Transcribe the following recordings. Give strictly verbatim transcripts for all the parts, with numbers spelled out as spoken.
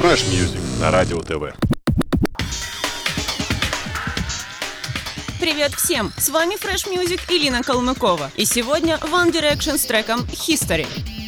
Fresh Music на Радио ТВ. Привет всем! С вами Fresh Music и Лина Калмыкова. И сегодня One Direction с треком History.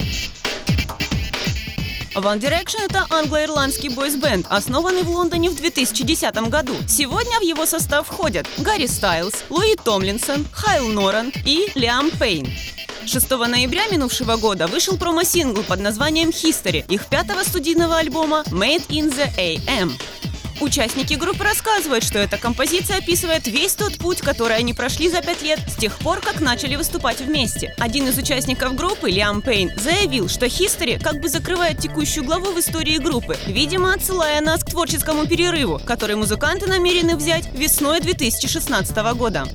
One Direction — это англо-ирландский бойс-бенд, основанный в Лондоне в две тысячи десятом году. Сегодня в его состав входят Гарри Стайлз, Луи Томлинсон, Хайл Норант и Лиам Пейн. шестого ноября минувшего года вышел промо-сингл под названием History их пятого студийного альбома Made in the эй эм. Участники группы рассказывают, что эта композиция описывает весь тот путь, который они прошли за пять лет с тех пор, как начали выступать вместе. Один из участников группы, Лиам Пейн, заявил, что History как бы закрывает текущую главу в истории группы, видимо, отсылая нас к творческому перерыву, который музыканты намерены взять весной две тысячи шестнадцатого года.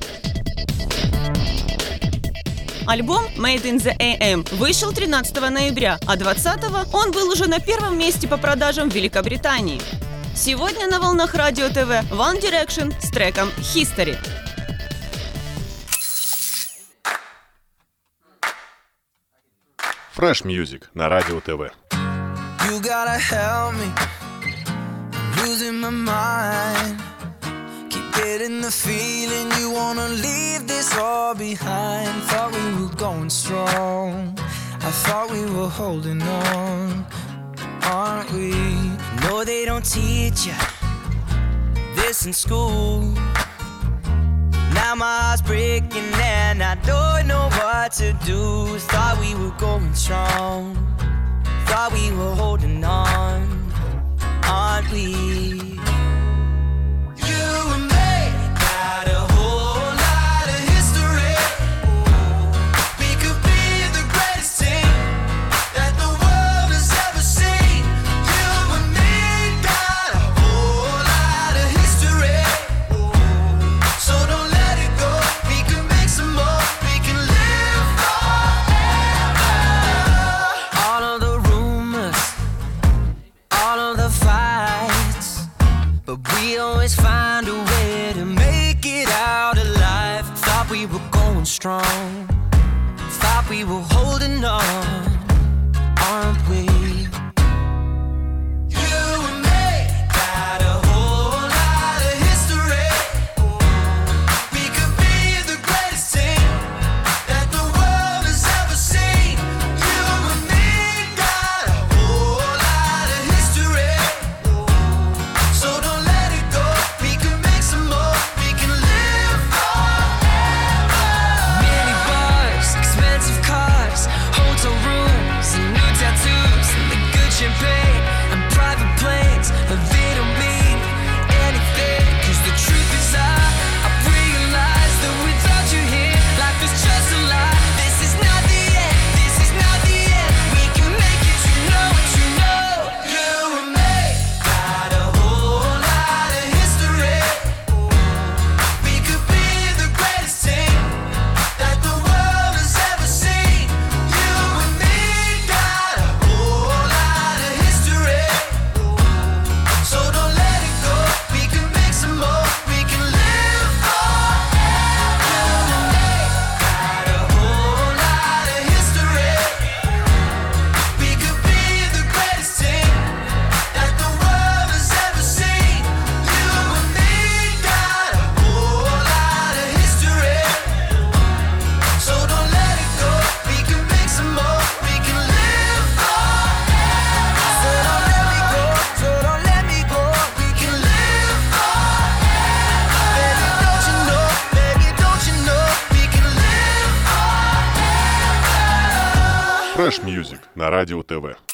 Альбом Made in the эй эм вышел тринадцатого ноября, а двадцатого он был уже на первом месте по продажам в Великобритании. Сегодня на волнах Радио ТВ One Direction с треком History. Fresh Music на Радио ТВ. You gotta help me, I'm losing my mind. Keep getting the feeling you wanna leave this all behind. Thought we were going strong, I thought we were holding on, aren't we? No, they don't teach you this in school. Now my heart's breaking and I don't know what to do. Thought we were going strong, thought we were holding on, aren't we? But we always find a way to make it out alive. Thought we were going strong, thought we were holding on, aren't we? Fresh Music на Радио ТВ.